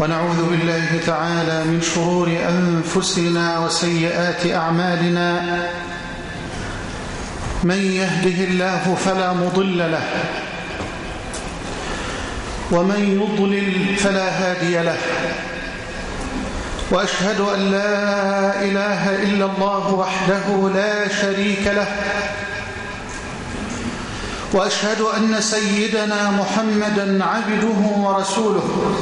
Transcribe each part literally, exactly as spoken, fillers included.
ونعوذ بالله تعالى من شرور أنفسنا وسيئات أعمالنا. من يهده الله فلا مضل له، ومن يضلل فلا هادي له. وأشهد أن لا إله إلا الله وحده لا شريك له، وأشهد أن سيدنا محمدًا عبده ورسوله.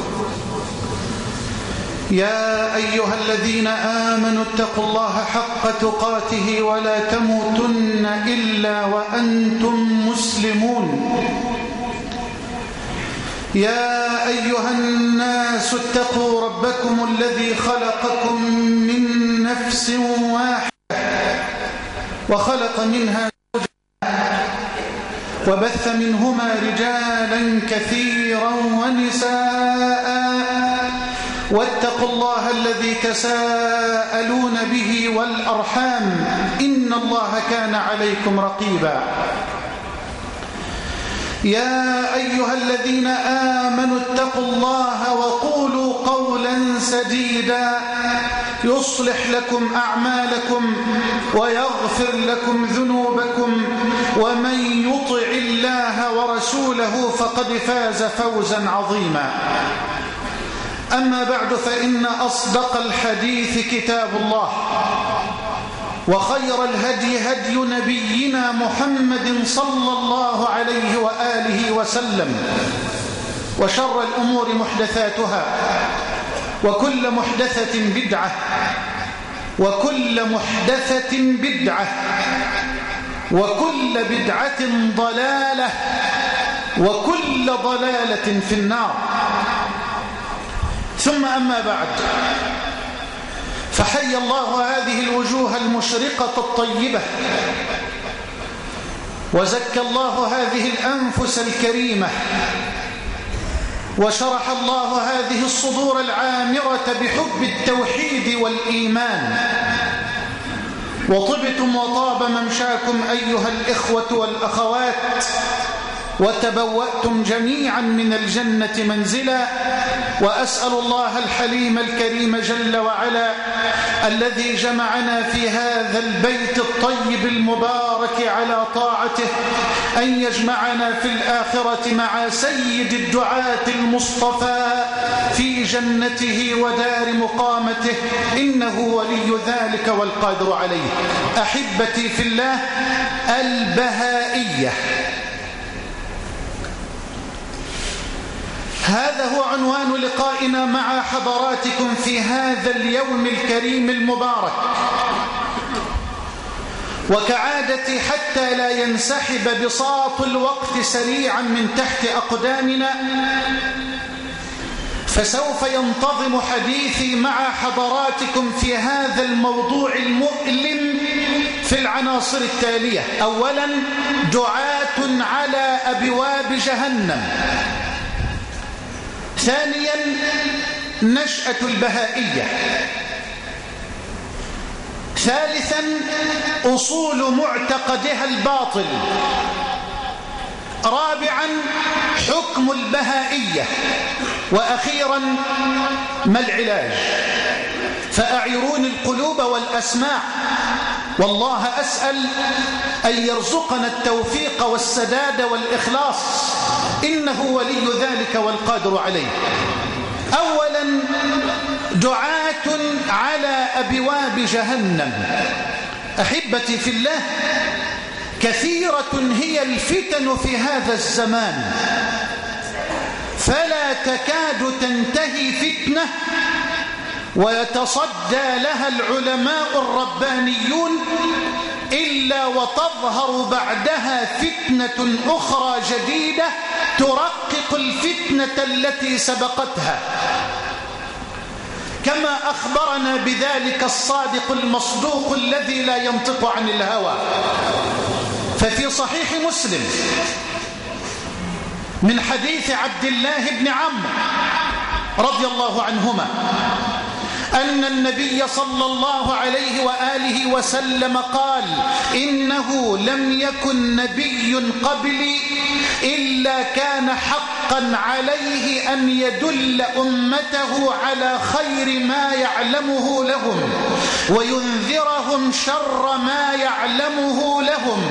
يا أيها الذين آمنوا اتقوا الله حق تقاته ولا تموتن إلا وأنتم مسلمون. يا أيها الناس اتقوا ربكم الذي خلقكم من نفس واحدة وخلق منها زوجها وبث منهما رجالا كثيرا ونساء، واتقوا الله الذي تساءلون به والأرحام إن الله كان عليكم رقيبا. يا أيها الذين آمنوا اتقوا الله وقولوا قولا سديدا يصلح لكم أعمالكم ويغفر لكم ذنوبكم، ومن يطع الله ورسوله فقد فاز فوزا عظيما. أما بعد، فإن أصدق الحديث كتاب الله، وخير الهدي هدي نبينا محمد صلى الله عليه وآله وسلم، وشر الأمور محدثاتها، وكل محدثة بدعة، وكل محدثة بدعة، وكل بدعة ضلالة، وكل ضلالة في النار. ثم أما بعد، فحي الله هذه الوجوه المشرقة الطيبة، وزكى الله هذه الأنفس الكريمة، وشرح الله هذه الصدور العامرة بحب التوحيد والإيمان. وطبتم وطاب ممشاكم أيها الإخوة والأخوات، وتبوأتم جميعا من الجنة منزلا. وأسأل الله الحليم الكريم جل وعلا الذي جمعنا في هذا البيت الطيب المبارك على طاعته أن يجمعنا في الآخرة مع سيد الدعاة المصطفى في جنته ودار مقامته، إنه ولي ذلك والقادر عليه. أحبتي في الله، البهائية، هذا هو عنوان لقائنا مع حضراتكم في هذا اليوم الكريم المبارك. وكعادتي حتى لا ينسحب بساط الوقت سريعا من تحت أقدامنا، فسوف ينتظم حديثي مع حضراتكم في هذا الموضوع المؤلم في العناصر التالية. أولا، دعاة على أبواب جهنم. ثانيا، نشأة البهائية. ثالثا، أصول معتقدها الباطل. رابعا، حكم البهائية. وأخيرا، ما العلاج؟ فأعيروني القلوب والأسماع، والله أسأل أن يرزقنا التوفيق والسداد والإخلاص، إنه ولي ذلك والقادر عليه. أولا، دعاة على أبواب جهنم. أحبتي في الله، كثيرة هي الفتن في هذا الزمان، فلا تكاد تنتهي فتنة ويتصدى لها العلماء الربانيون إلا وتظهر بعدها فتنة أخرى جديدة ترقق الفتنة التي سبقتها، كما أخبرنا بذلك الصادق المصدوق الذي لا ينطق عن الهوى. ففي صحيح مسلم من حديث عبد الله بن عمرو رضي الله عنهما أن النبي صلى الله عليه وآله وسلم قال: إنه لم يكن نبي قبلي إلا كان حقا عليه أن يدل أمته على خير ما يعلمه لهم وينذرهم شر ما يعلمه لهم،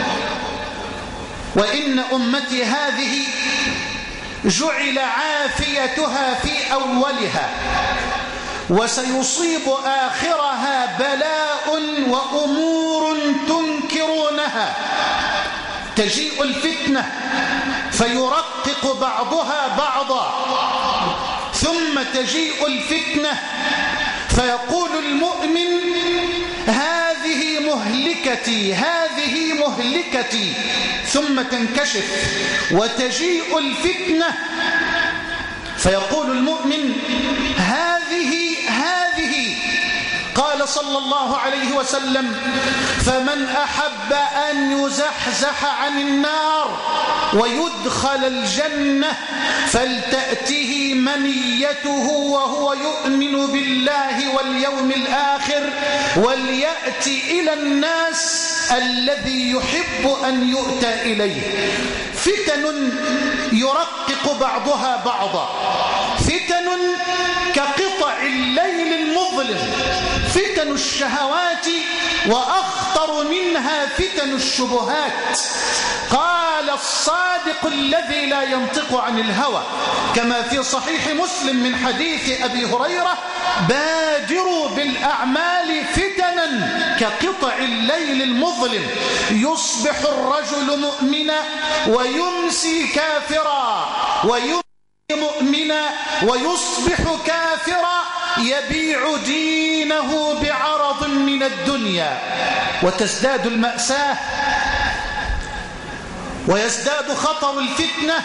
وإن أمتي هذه جعل عافيتها في أولها وسيصيب آخرها بلاء وأمور تنكرونها. تجيء الفتنة فيرقق بعضها بعضا، ثم تجيء الفتنة فيقول المؤمن: هذه مهلكتي هذه مهلكتي، ثم تنكشف وتجيء الفتنة فيقول المؤمن: هذه هذه. قال صلى الله عليه وسلم: فمن أحب أن يزحزح عن النار ويدخل الجنة فلتأته منيته وهو يؤمن بالله واليوم الآخر وليأت إلى الناس الذي يحب أن يؤتى إليه. فتن يرقق بعضها بعضا، فتن كقطع الليل المظلم، فتن الشهوات، وأخطر منها فتن الشبهات. قال الصادق الذي لا ينطق عن الهوى كما في صحيح مسلم من حديث أبي هريرة: بادروا بالأعمال فتنا كقطع الليل المظلم، يصبح الرجل مؤمنا ويمسي كافرا، ويمسي مؤمنا ويصبح كافرا، يبيع دينه بعرض من الدنيا. وتزداد المأساة ويزداد خطر الفتنة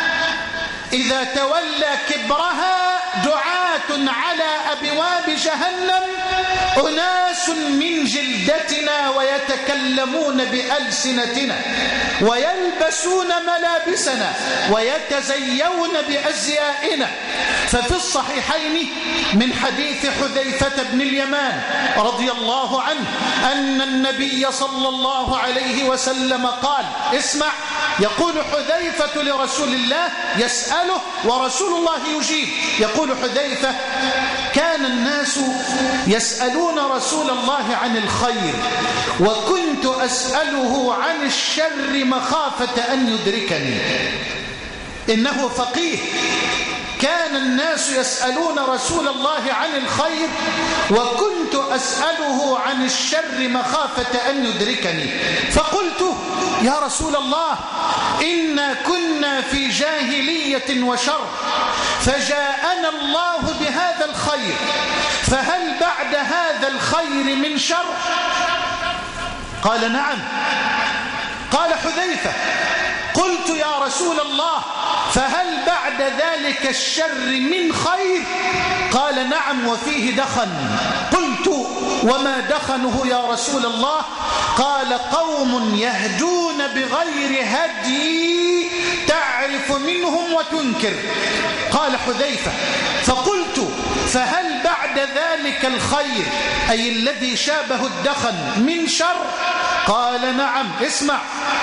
إذا تولى كبرها دعاة على أبواب جهنم، أناس من جلدتنا ويتكلمون بألسنتنا ويلبسون ملابسنا ويتزيون بأزيائنا. ففي الصحيحين من حديث حذيفة بن اليمان رضي الله عنه أن النبي صلى الله عليه وسلم قال: اسمع، يقول حذيفة لرسول الله يسأله ورسول الله يجيب. يقول حذيفة: كان الناس يسألون رسول الله عن الخير وكنت أسأله عن الشر مخافة أن يدركني. إنه فقيه. كان الناس يسألون رسول الله عن الخير وكنت أسأله عن الشر مخافة أن يدركني. فقلت: يا رسول الله، إنا كنا في جاهلية وشر فجاءنا الله بهذا الخير، فهل بعد هذا الخير من شر؟ قال: نعم. قال حذيفة: قلت: يا رسول الله، فهل بعد ذلك الشر من خير؟ قال: نعم، وفيه دخن. قلت: وما دخنه يا رسول الله؟ قال: قوم يهدون بغير هدي تعرف منهم وتنكر. قال حذيفة: فقلت: فهل بعد ذلك الخير أي الذي شابه الدخن من شر؟ قال: نعم. اسمع: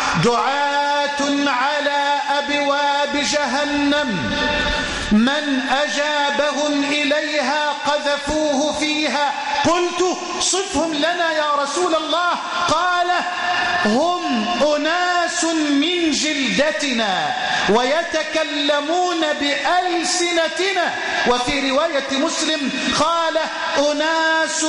دعاة على أبواب جهنم من أجابهم إليها قذفوه فيها. قلت: صفهم لنا يا رسول الله. قال: هم أناس من جلدتنا ويتكلمون بألسنتنا. وفي رواية مسلم قال: أناس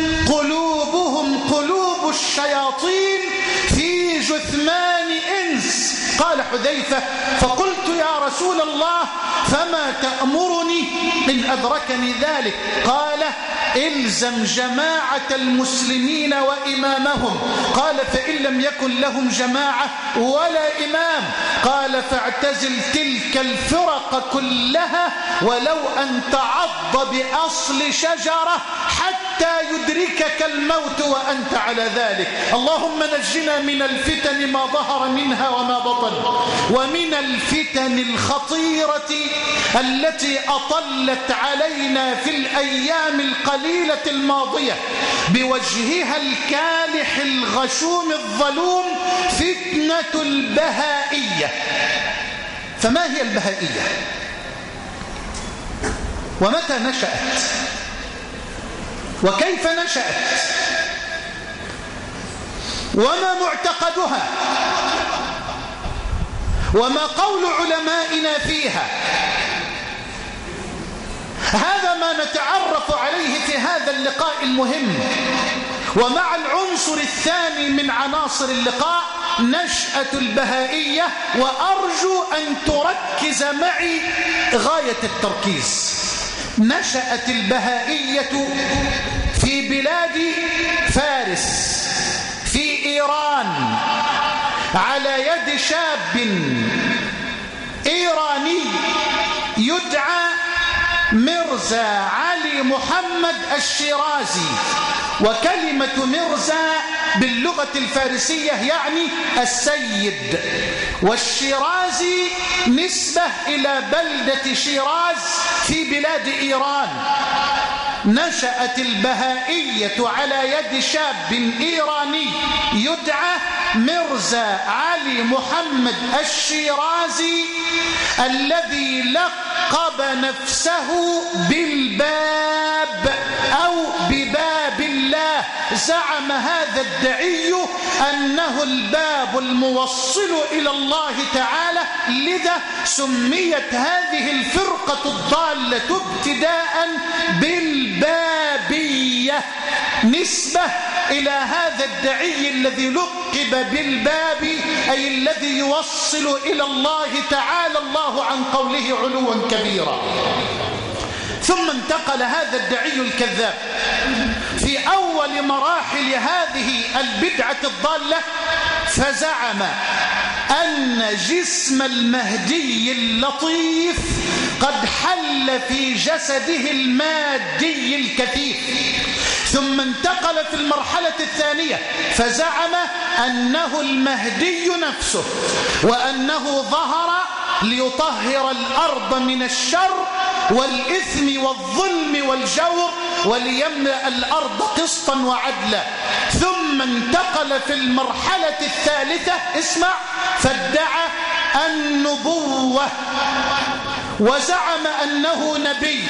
قلوبهم قلوب الشياطين في جثمان إنس. قال حذيفة: فقلت: يا رسول الله، فما تأمرني إن أدركني ذلك؟ قال: إلزم جماعة المسلمين وإمامهم. قال: فإن لم يكن لهم جماعة ولا إمام؟ قال: فاعتزل تلك الفرق كلها ولو أن تعض بأصل شجرة حتى يدركك الموت وأنت على ذلك. اللهم نجنا من الفتن ما ظهر منها وما بطن، ومن الفتن الخطيرة التي أطلت علينا في الأيام القليلة الماضية بوجهها الكالح الغشوم الظلوم فتنة البهائية. فما هي البهائية؟ ومتى نشأت؟ وكيف نشأت؟ وما معتقدها؟ وما قول علمائنا فيها؟ هذا ما نتعرف عليه في هذا اللقاء المهم. ومع العنصر الثاني من عناصر اللقاء نشأة البهائية، وأرجو أن تركز معي غاية التركيز. نشأت البهائية في بلاد فارس في إيران على يد شاب إيراني يدعى مرزا علي محمد الشيرازي. وكلمة مرزا باللغة الفارسية يعني السيد، والشيرازي نسبة إلى بلدة شيراز في بلاد إيران. نشأت البهائية على يد شاب إيراني يدعى مرزا علي محمد الشيرازي الذي لقب نفسه بالباب أو بباب الله. زعم هذا الدعي أنه الباب الموصل إلى الله تعالى، لذا سميت هذه الفرقة الضالة ابتداء بالبابية، نسبة إلى هذا الدعي الذي لقب بالباب، أي الذي يوصل إلى الله تعالى الله عن قوله علوا كبيرا. ثم انتقل هذا الدعي الكذاب في أول مراحل هذه البدعة الضالة فزعم أن جسم المهدي اللطيف قد حل في جسده المادي الكثيف. ثم انتقل في المرحلة الثانية فزعم أنه المهدي نفسه، وأنه ظهر ليطهر الأرض من الشر والإثم والظلم والجور وليملأ الأرض قسطا وعدلا. ثم انتقل في المرحلة الثالثة اسمع فادعى النبوة وزعم أنه نبي،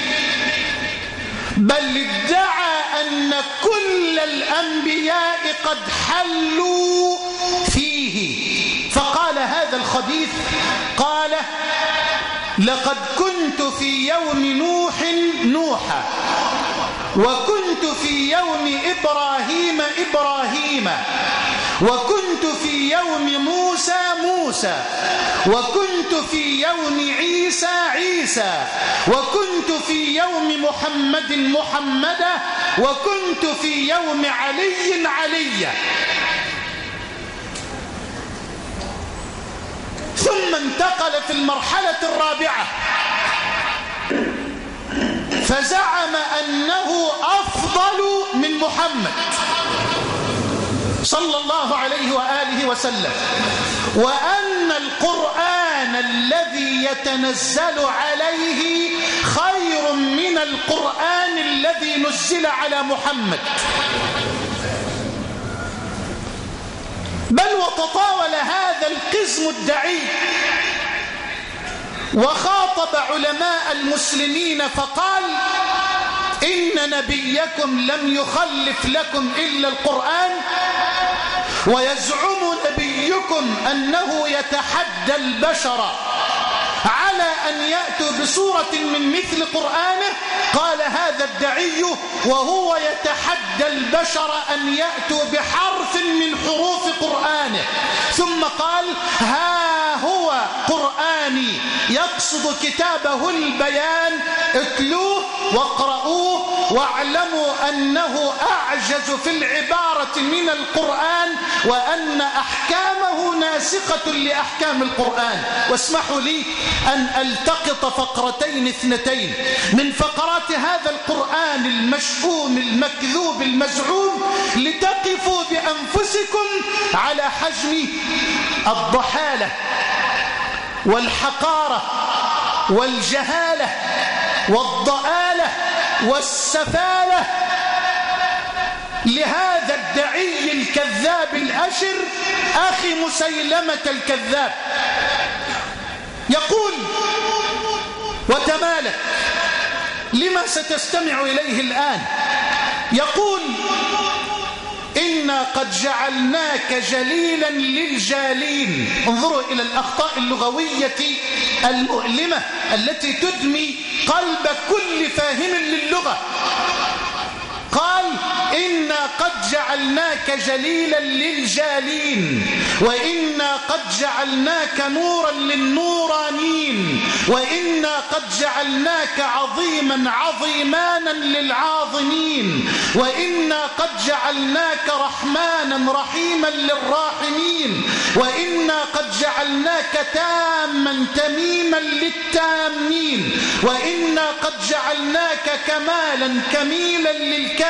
بل ادعى أن كل الأنبياء قد حلوا فيه. فقال هذا الخبيث قال لقد كنت في يوم نوح نوحا، وكنت في يوم إبراهيم إبراهيم، وكنت في يوم موسى موسى، وكنت في يوم عيسى عيسى، وكنت في يوم محمد محمدا، وكنت في يوم علي عليا. ثم انتقل في المرحلة الرابعة فزعم أنه أفضل من محمد صلى الله عليه وآله وسلم، وأن القرآن الذي يتنزل عليه خير من القرآن الذي نزل على محمد. بل وتطاول هذا القزم الدعي وخاطب علماء المسلمين فقال إن نبيكم لم يخلف لكم إلا القرآن، ويزعم نبيكم أنه يتحدى البشر على أن يأتوا بصورة من مثل قرآنه. قال هذا الدعي وهو يتحدى البشر أن يأتوا بحرف من حروف قرآنه، ثم قال ها هو قرآني يقصد كتابه البيان، اتلوه واقرؤوه واعلموا أنه أعجز في العبارة من القرآن، وأن أحكامه ناسخة لأحكام القرآن. واسمحوا لي أن ألتقط فقرتين اثنتين من فقرات هذا القرآن المشؤوم المكذوب المزعوم لتقفوا بأنفسكم على حجم الضحالة والحقارة والجهالة والضآلة والسفالة لهذا الدعي الكذاب الأشر أخي مسيلمة الكذاب. يقول وتمالك لما ستستمع إليه الآن. يقول إنا قد جعلناك جليلا للجالين. انظروا إلى الأخطاء اللغوية المؤلمة التي تدمي قلب كل فاهم للغة. قال إنا قد جعلناك جليلا للجالين، وإنا قد جعلناك نورا للنورانين، وإنا قد جعلناك عظيما عظيمانا للعاظمين، وإنا قد جعلناك رحمانا رحيما للراحمين، وإنا قد جعلناك تاما تميما للتامين، وإنا قد جعلناك كمالا كميلا للكاملين،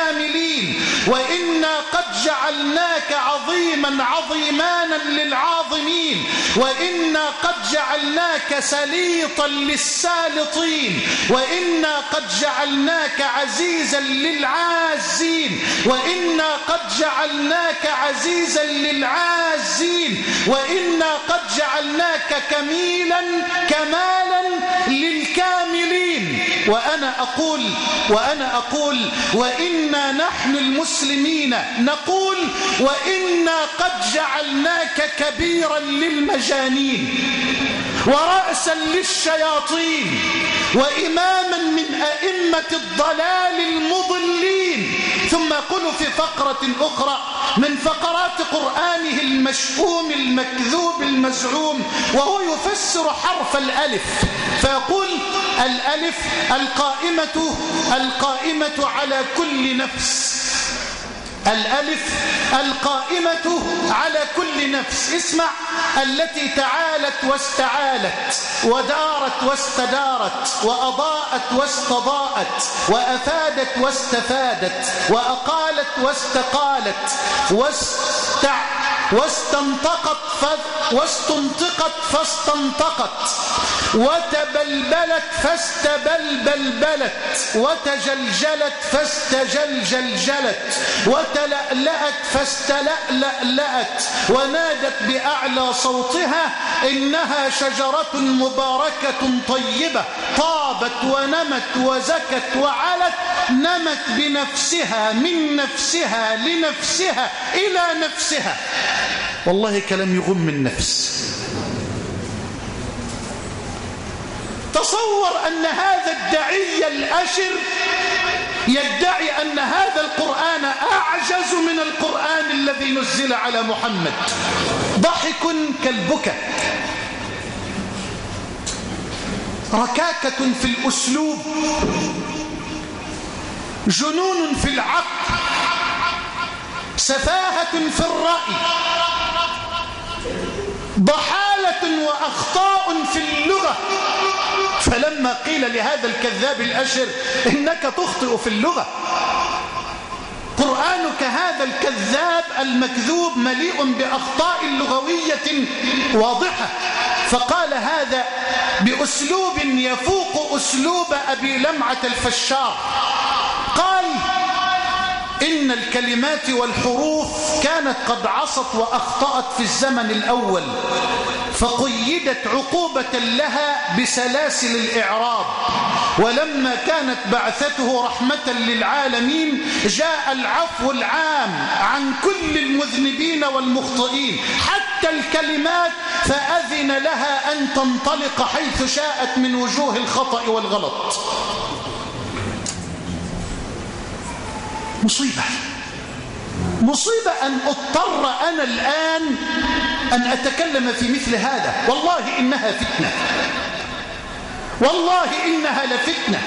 وإنا قد جعلناك عظيما عظيمانا للعاظمين، وإنا قد جعلناك سليطا للسالطين، وإنا قد جعلناك عزيزا للعازين، وإنا قد جعلناك عزيزا للعازين، وإنا قد جعلناك كميلا كمالا للكاملين. وأنا أقول وأنا أقول وإنا نحن المسلمين نقول وإنا قد جعلناك كبيرا للمجانين، ورأسا للشياطين، وإماما من أئمة الضلال المضلين. ثم يقول في فقرة أخرى من فقرات قرآنه المشؤوم المكذوب المزعوم وهو يفسر حرف الألف، فيقول الألف القائمة القائمة على كل نفس، الألف القائمة على كل نفس. اسمع: التي تعالت واستعالت، ودارت واستدارت، وأضاءت واستضاءت، وأفادت واستفادت، وأقالت واستقالت، واستع واستنطقت ف... واستنطقت فاستنطقت، وتبلبلت فاستبلبلبلت، وتجلجلت فاستجلجلجلت، وتلألأت فاستلألألأت، ونادت بأعلى صوتها إنها شجرة مباركة طيبة طابت ونمت وزكت وعلت، نمت بنفسها من نفسها لنفسها إلى نفسها. والله كلام يغم النفس. تصور أن هذا الداعي الأشر يدعي أن هذا القرآن أعجز من القرآن الذي نزل على محمد. ضحك كالبكا، ركاكة في الأسلوب، جنون في العقل، سفاهة في الرأي، ضحالة وأخطاء في اللغة. فلما قيل لهذا الكذاب الأشر إنك تخطئ في اللغة، قرآنك هذا الكذاب المكذوب مليء بأخطاء لغوية واضحة، فقال هذا بأسلوب يفوق أسلوب أبي لمعة الفشار. قال إن الكلمات والحروف كانت قد عصت وأخطأت في الزمن الأول، فقيدت عقوبة لها بسلاسل الإعراب، ولما كانت بعثته رحمة للعالمين جاء العفو العام عن كل المذنبين والمخطئين، حتى الكلمات فأذن لها أن تنطلق حيث شاءت من وجوه الخطأ والغلط. مصيبة مصيبة أن أضطر أنا الآن أن أتكلم في مثل هذا. والله إنها فتنة، والله إنها لفتنة،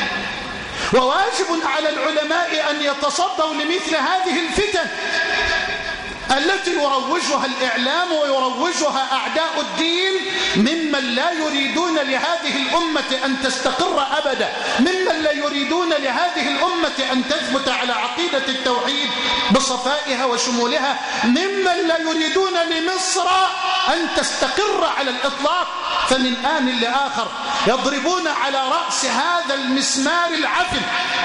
وواجب على العلماء أن يتصدوا لمثل هذه الفتن التي يروجها الإعلام ويروجها أعداء الدين، ممن لا يريدون لهذه الأمة أن تستقر أبدا، ممن لا يريدون لهذه الأمة أن تثبت على عقيدة التوحيد بصفاء وصفائها وشمولها ممن لا يريدون لمصر أن تستقر على الإطلاق، فمن آن لآخر يضربون على رأس هذا المسمار العفن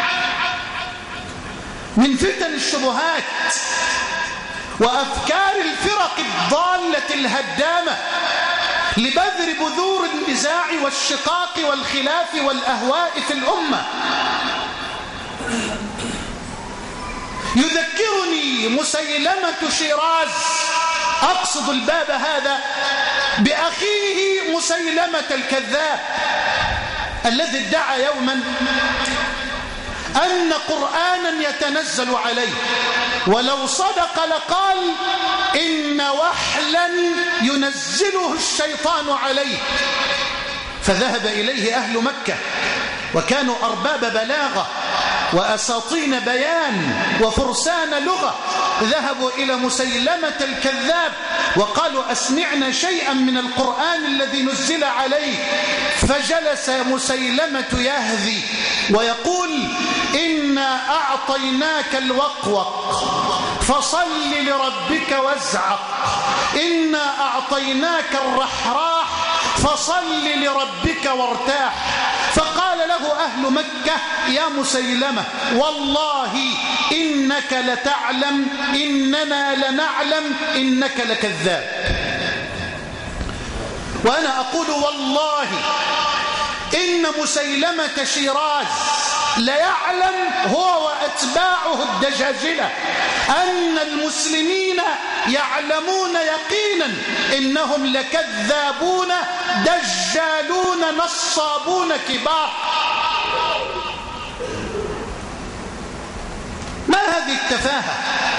من فتن الشبهات وأفكار الفرق الضالة الهدامة لبذر بذور النزاع والشقاق والخلاف والأهواء في الأمة. يذكرني مسيلمة شيراز، أقصد الباب هذا بأخيه مسيلمة الكذاب الذي ادعى يوما أن قرآنا يتنزل عليه، ولو صدق لقال إن وحلا ينزله الشيطان عليه. فذهب إليه أهل مكة وكانوا أرباب بلاغة وأساطين بيان وفرسان لغة، ذهبوا إلى مسيلمة الكذاب وقالوا أسمعنا شيئا من القرآن الذي نزل عليه. فجلس مسيلمة يهذي ويقول إنا أعطيناك الوقوق فصل لربك وازعق، إنا أعطيناك الرحراح فصل لربك وارتاح. فقال له أهل مكة يا مسيلمة والله إنك لتعلم إننا لنعلم إنك لكذاب. وأنا أقول والله إن مسيلمة شيراز ليعلم هو وأتباعه الدجاجلة أن المسلمين يعلمون يقينا إنهم لكذابون دجالون نصابون كبار. ما هذه التفاهة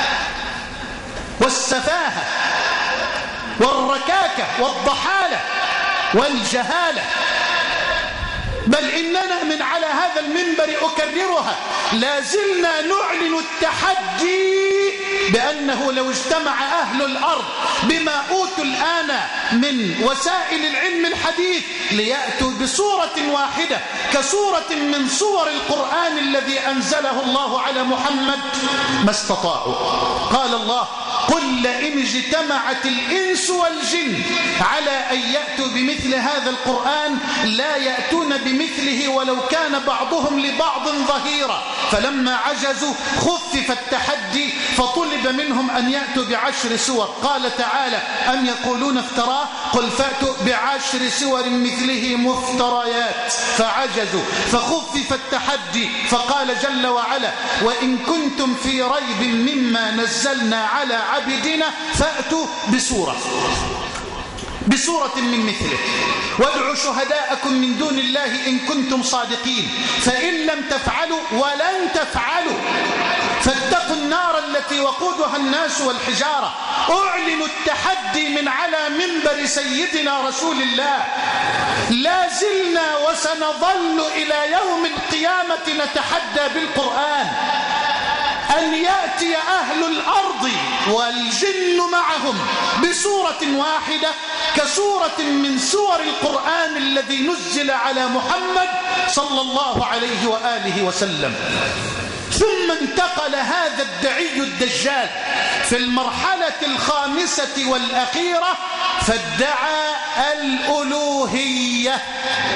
والسفاهة والركاكة والضحالة والجهالة؟ بل إننا من على هذا المنبر أكررها لازلنا نعلن التحدي بأنه لو اجتمع أهل الأرض بما أوتوا الآن من وسائل العلم الحديث ليأتوا بصورة واحدة كصورة من صور القرآن الذي أنزله الله على محمد ما استطاعوا. قال الله قل لئن اجتمعت الإنس والجن على أن يأتوا بمثل هذا القرآن لا يأتون بمثله ولو كان بعضهم لبعض ظهيرا. فلما عجزوا خفف التحدي فطلب منهم أن يأتوا بعشر سور. قال تعالى أم يقولون افتراه قل فأتوا بعشر سور مثله مفتريات فعجزوا فخفف التحدي. فقال جل وعلا وإن كنتم في ريب مما نزلنا على عبدنا فأتوا بسورة بسورة من مثله وادعوا شهداءكم من دون الله إن كنتم صادقين فإن لم تفعلوا ولن تفعلوا فاتقوا النار التي وقودها الناس والحجارة. أعلن التحدي من على منبر سيدنا رسول الله. لا زلنا وسنظل إلى يوم القيامة نتحدى بالقرآن أن يأتي أهل الأرض والجن معهم بسورة واحدة كسورة من سور القرآن الذي نزل على محمد صلى الله عليه وآله وسلم. ثم انتقل هذا الدعي الدجال في المرحلة الخامسة والأخيرة فادعى الألوهية.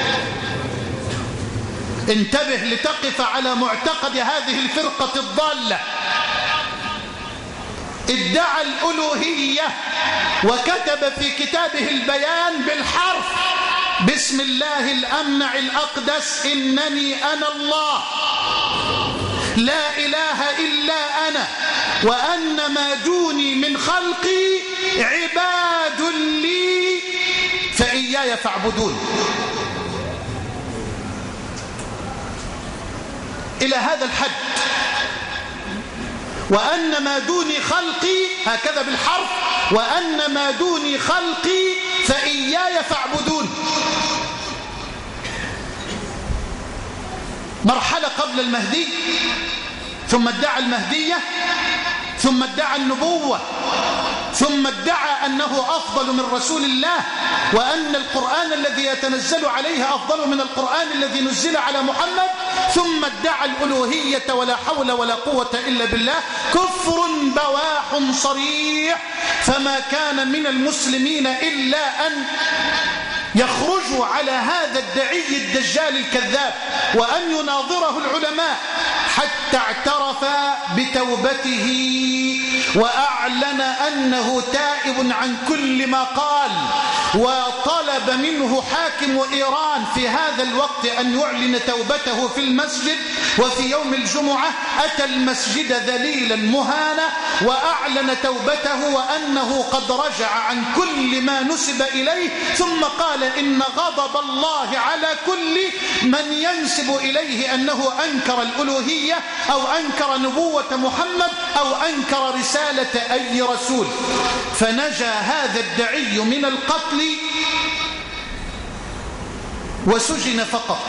انتبه لتقف على معتقد هذه الفرقة الضالة. ادعى الألوهية وكتب في كتابه البيان بالحرف بسم الله الأمنع الأقدس إنني أنا الله لا إله إلا أنا وأن ما دوني من خلقي عباد لي فإياي فاعبدون. إلى هذا الحد. وأن ما دوني خلقي هكذا بالحرف وأن ما دوني خلقي فإياي فاعبدون. مرحلة قبل المهدي ثم ادعى المهدية ثم ادعى النبوة ثم ادعى أنه أفضل من رسول الله وأن القرآن الذي يتنزل عليه أفضل من القرآن الذي نزل على محمد ثم ادعى الألوهية ولا حول ولا قوة إلا بالله، كفر بواح صريح. فما كان من المسلمين إلا أن يخرجوا على هذا الدعي الدجال الكذاب وأن يناظره العلماء حتى اعترف بتوبته وأعلن أنه تائب عن كل ما قال. وطلب منه حاكم إيران في هذا الوقت أن يعلن توبته في المسجد، وفي يوم الجمعة أتى المسجد ذليلا مهانا وأعلن توبته وأنه قد رجع عن كل ما نسب إليه، ثم قال إن غضب الله على كل من ينسب إليه أنه أنكر الألوهية أو أنكر نبوة محمد أو أنكر رسالة أي رسول. فنجا هذا الدعي من القتل وسجن فقط.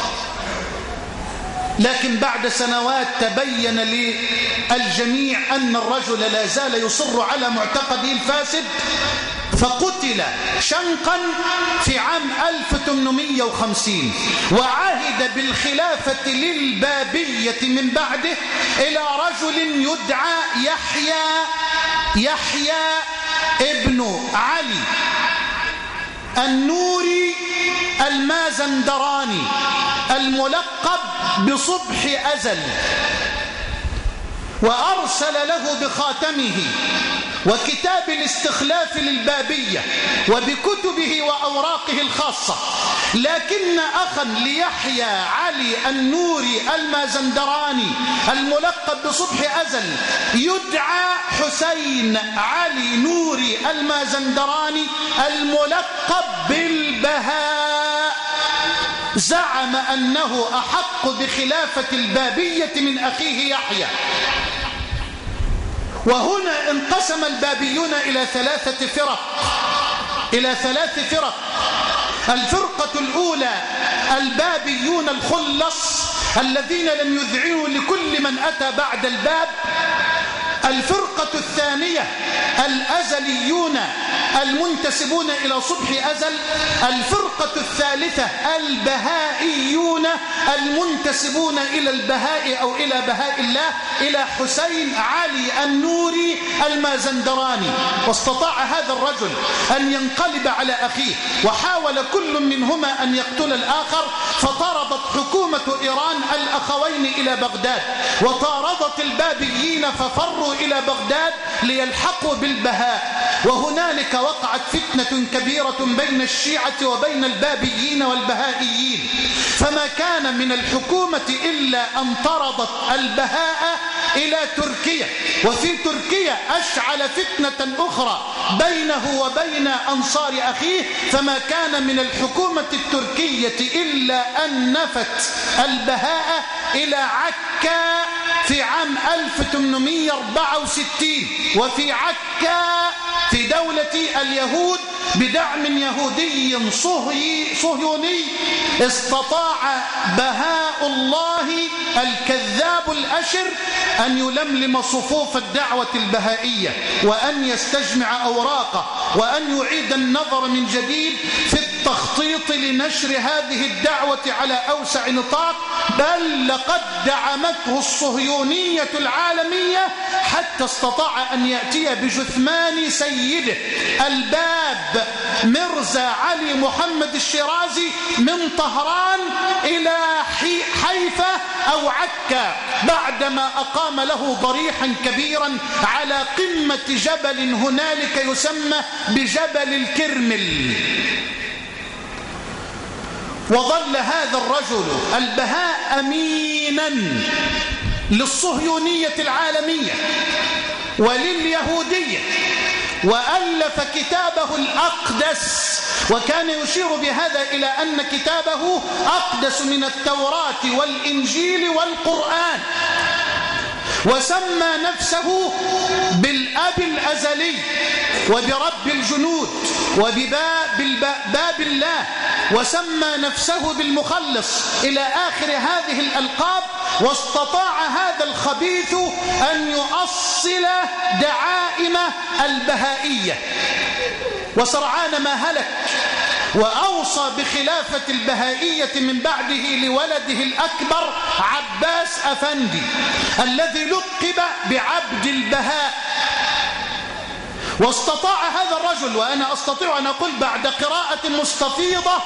لكن بعد سنوات تبين للجميع أن الرجل لا زال يصر على معتقده الفاسد، فقتل شنقا في عام ألف وثمانمائة وخمسين، وعهد بالخلافة للبابية من بعده إلى رجل يدعى يحيى يحيى ابن علي النوري المازندراني الملقب بصبح أزل، وأرسل له بخاتمه وكتاب الاستخلاف للبابية وبكتبه وأوراقه الخاصة. لكن أخا ليحيى علي النوري المازندراني الملقب بصبح أزل يدعى حسين علي نوري المازندراني الملقب بالبهاء، زعم أنه أحق بخلافة البابية من أخيه يحيى. وهنا انقسم البابيون إلى ثلاثة فرق إلى ثلاث فرق. الفرقة الأولى البابيون الخلص الذين لم يذعنوا لكل من أتى بعد الباب. الفرقة الثانية الأزليون المنتسبون إلى صبح أزل. الفرقة الثالثة البهائيون المنتسبون إلى البهاء أو إلى بهاء الله، إلى حسين علي النوري المازندراني. واستطاع هذا الرجل أن ينقلب على أخيه، وحاول كل منهما أن يقتل الآخر، فطاردت حكومة إيران الأخوين إلى بغداد، وطاردت البابيين ففروا إلى بغداد ليلحقوا بالبهاء. وهنالك وقعت فتنة كبيرة بين الشيعة وبين البابيين والبهائيين، فما كان من الحكومة إلا أن طردت البهاء إلى تركيا، وفي تركيا أشعل فتنة أخرى بينه وبين أنصار أخيه، فما كان من الحكومة التركية إلا أن نفت البهاء إلى عكا في عام ألف وثمانمائة وأربعة وستين، وفي عكا في دولة اليهود بدعم يهودي صهيوني استطاع بهاء الله الكذاب الأشر أن يلملم صفوف الدعوة البهائية، وأن يستجمع أوراقه، وأن يعيد النظر من جديد في التخطيط لنشر هذه الدعوة على أوسع نطاق. بل لقد دعمته الصهيونية العالمية حتى استطاع أن يأتي بجثمان سيده الباب مرزا علي محمد الشيرازي من طهران إلى حيفا أو عكا، بعدما أقام له ضريحا كبيرا على قمة جبل هنالك يسمى بجبل الكرمل. وظل هذا الرجل البهاء أمينا للصهيونية العالمية ولليهودية، وألف كتابه الأقدس، وكان يشير بهذا إلى أن كتابه أقدس من التوراة والإنجيل والقرآن، وسمى نفسه بالأب الأزلي وبرب الجنود وبباب الله، وسمى نفسه بالمخلص إلى آخر هذه الألقاب. واستطاع هذا الخبيث أن يؤصل دعائم البهائية، وسرعان ما هلك وأوصى بخلافة البهائية من بعده لولده الأكبر عباس أفندي الذي لقب بعبد البهاء. واستطاع هذا الرجل، وأنا أستطيع أن أقول بعد قراءة مستفيضة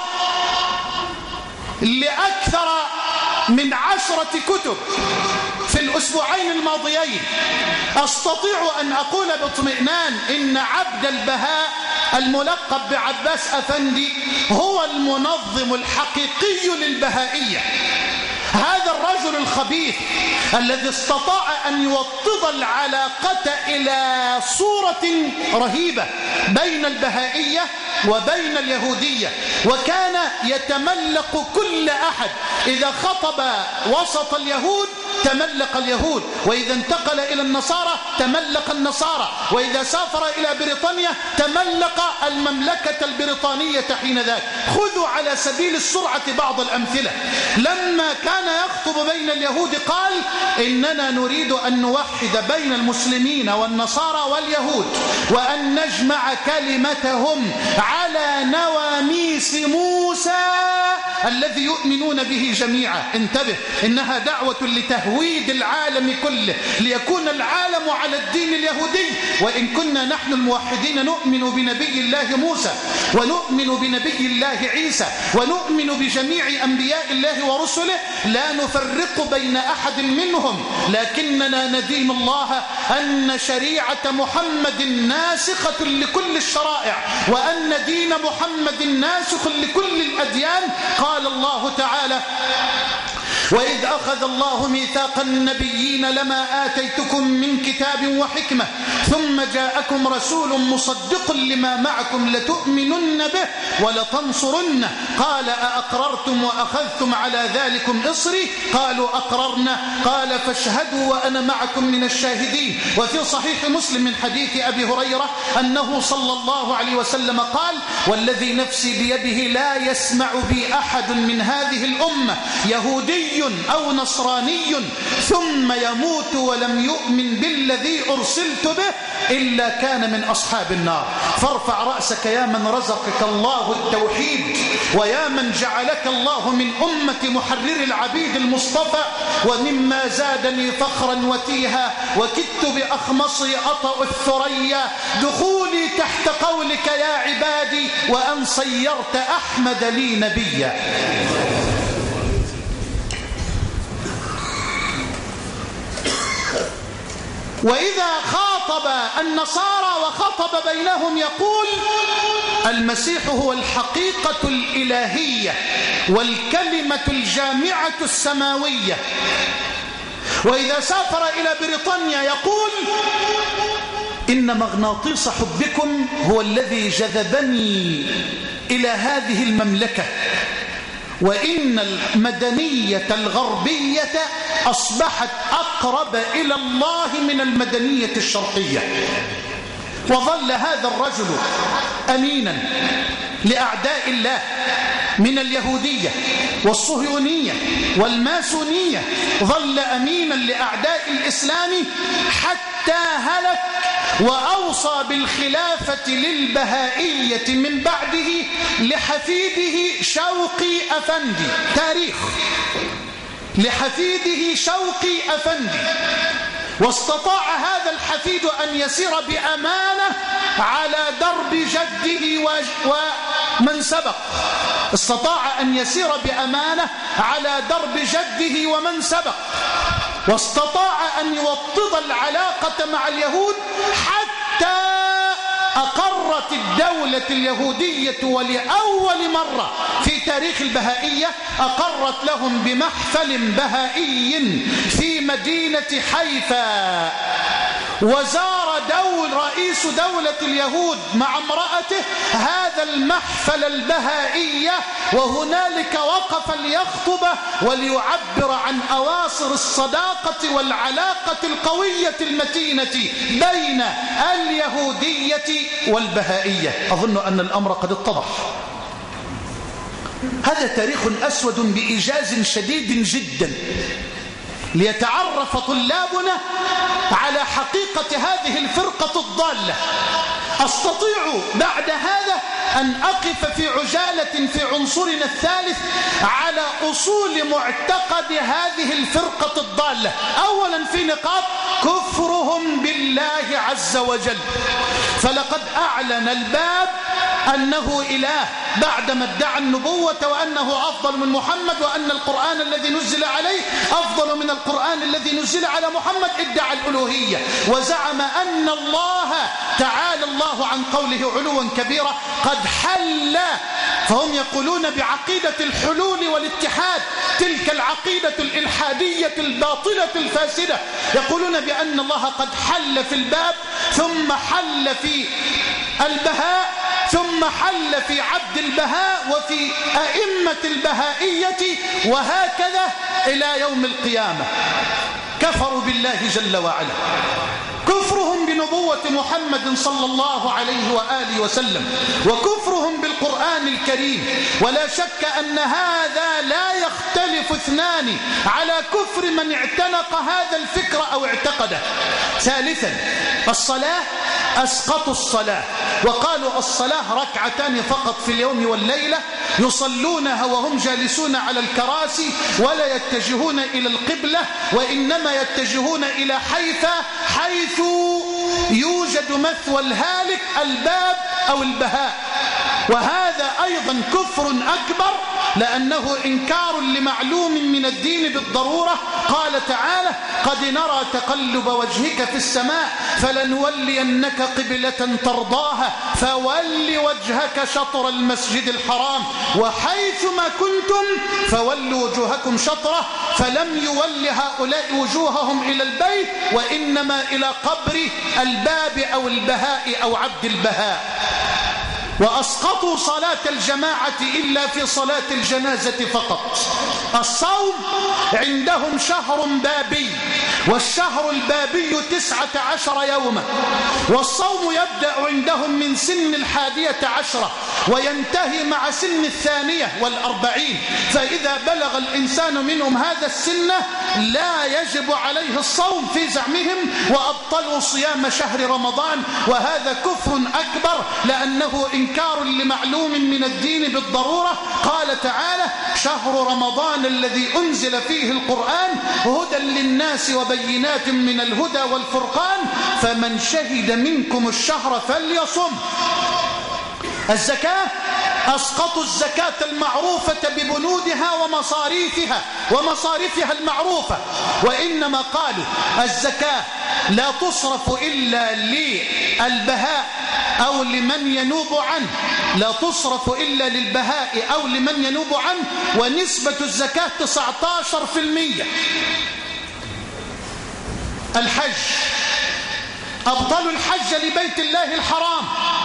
لأكثر من عشرة كتب في الأسبوعين الماضيين، أستطيع أن أقول باطمئنان إن عبد البهاء الملقب بعباس أفندي هو المنظم الحقيقي للبهائية. هذا الرجل الخبيث الذي استطاع أن يوطد العلاقة إلى صورة رهيبة بين البهائية وبين اليهودية، وكان يتملق كل أحد. إذا خطب وسط اليهود تملق اليهود، وإذا انتقل إلى النصارى تملق النصارى، وإذا سافر إلى بريطانيا تملق المملكة البريطانية حين ذاك. خذوا على سبيل السرعة بعض الأمثلة. لما كان يخطب بين اليهود قال: إننا نريد أن نوحد بين المسلمين والنصارى واليهود، وأن نجمع كلمتهم على نواميس موسى الذي يؤمنون به جميعا. انتبه، إنها دعوة لتهويد العالم كله ليكون العالم على الدين اليهودي. وإن كنا نحن الموحدين نؤمن بنبي الله موسى، ونؤمن بنبي الله عيسى، ونؤمن بجميع أنبياء الله ورسله، لا نفرق بين أحد منهم، لكننا ندين الله أن شريعة محمد ناسخة لكل الشرائع، وأن دين محمد ناسخ لكل الأديان. قال الله تعالى: وإذ أخذ الله ميثاق النبيين لما آتيتكم من كتاب وحكمة ثم جاءكم رسول مصدق لما معكم لتؤمنن به ولتنصرنه قال أأقررتم وأخذتم على ذلكم إصري قالوا أقررنا قال فاشهدوا وأنا معكم من الشاهدين. وفي صحيح مسلم من حديث أبي هريرة أنه صلى الله عليه وسلم قال: والذي نفسي بيده لا يسمع بي أحد من هذه الأمة يهودي أو نصراني ثم يموت ولم يؤمن بالذي أرسلت به إلا كان من أصحاب النار. فارفع رأسك يا من رزقك الله التوحيد، ويا من جعلك الله من أمة محرر العبيد المصطفى. ومما زادني فخرا وتيها وكدت بأخمصي أطأ الثريا دخولي تحت قولك يا عبادي وأن صيرت أحمد لي نبيا. وإذا خاطب النصارى وخطب بينهم يقول: المسيح هو الحقيقة الإلهية والكلمة الجامعة السماوية. وإذا سافر إلى بريطانيا يقول: إن مغناطيس حبكم هو الذي جذبني إلى هذه المملكة، وإن المدنية الغربية أصبحت أقرب إلى الله من المدنية الشرقية. وظل هذا الرجل أمينا لأعداء الله من اليهودية والصهيونية والماسونية، ظل أمينا لأعداء الإسلام حتى هلك، وأوصى بالخلافة للبهائية من بعده لحفيده شوقي أفندي. تاريخ لحفيده شوقي أفندي. واستطاع هذا الحفيد أن يسير بأمانة على درب جده ومن سبق. استطاع أن يسير بأمانة على درب جده ومن سبق، واستطاع أن يوطد العلاقة مع اليهود حتى أقرت الدولة اليهودية ولأول مرة في تاريخ البهائية أقرت لهم بمحفل بهائي في مدينة حيفا. وزار دول رئيس دولة اليهود مع امرأته هذا المحفل البهائية، وهنالك وقف ليخطب وليعبر عن أواصر الصداقة والعلاقة القوية المتينة بين اليهودية والبهائية. أظن أن الأمر قد اتضح. هذا تاريخ أسود بإيجاز شديد جدا ليتعرف طلابنا على حقيقة هذه الفرقة الضالة. أستطيع بعد هذا أن أقف في عجالة في عنصرنا الثالث على أصول معتقد هذه الفرقة الضالة. أولا في نقاط كفرهم بالله عز وجل، فلقد أعلن الباب أنه إله بعدما ادعى النبوة وأنه أفضل من محمد، وأن القرآن الذي نزل عليه أفضل من القرآن الذي نزل على محمد. ادعى الألوهية وزعم أن الله تعالى الله عن قوله علوا كبيرا قد حل، فهم يقولون بعقيدة الحلول والاتحاد، تلك العقيدة الإلحادية الباطلة الفاسدة، يقولون بأن الله قد حل في الباب، ثم حل في البهاء، ثم حل في عبد البهاء وفي أئمة البهائية، وهكذا إلى يوم القيامة. كفروا بالله جل وعلا. كفرهم بنبوة محمد صلى الله عليه وآله وسلم، وكفرهم بالقرآن الكريم، ولا شك أن هذا لا يختلف اثنان على كفر من اعتنق هذا الفكر أو اعتقده. ثالثا الصلاة، أسقطوا الصلاة وقالوا الصلاة ركعتان فقط في اليوم والليلة، يصلونها وهم جالسون على الكراسي ولا يتجهون إلى القبلة، وإنما يتجهون إلى حيث حيث يوجد مثوى الهالك، الباب أو البهاء. وهذا أيضا كفر أكبر، لأنه إنكار لمعلوم من الدين بالضرورة. قال تعالى قد نرى تقلب وجهك في السماء فلنولينك قبلة ترضاها فول وجهك شطر المسجد الحرام وحيثما كنتم فولوا وجوهكم شطره، فلم يول هؤلاء وجوههم إلى البيت وإنما إلى قبر الباب أو البهاء أو عبد البهاء. وأسقطوا صلاة الجماعة إلا في صلاة الجنازة فقط. الصوم عندهم شهر بابي، والشهر البابي تسعة عشر يوما، والصوم يبدأ عندهم من سن الحادية عشرة وينتهي مع سن الثانية والأربعين، فإذا بلغ الإنسان منهم هذا السن لا يجب عليه الصوم في زعمهم، وأبطلوا صيام شهر رمضان. وهذا كفر أكبر، لأنه إنكار لمعلوم من الدين بالضرورة. قال تعالى شهر رمضان الذي أنزل فيه القرآن هدى للناس وبينات من الهدى والفرقان فمن شهد منكم الشهر فليصم. الزكاة، أسقطوا الزكاة المعروفة ببنودها ومصاريفها ومصاريفها المعروفة، وإنما قالوا الزكاة لا تصرف إلا للبهاء أو لمن ينوب عنه، لا تصرف إلا للبهاء أو لمن ينوب عنه، ونسبة الزكاة تسعة عشر بالمئة. الحج، أبطلوا الحج لبيت الله الحرام،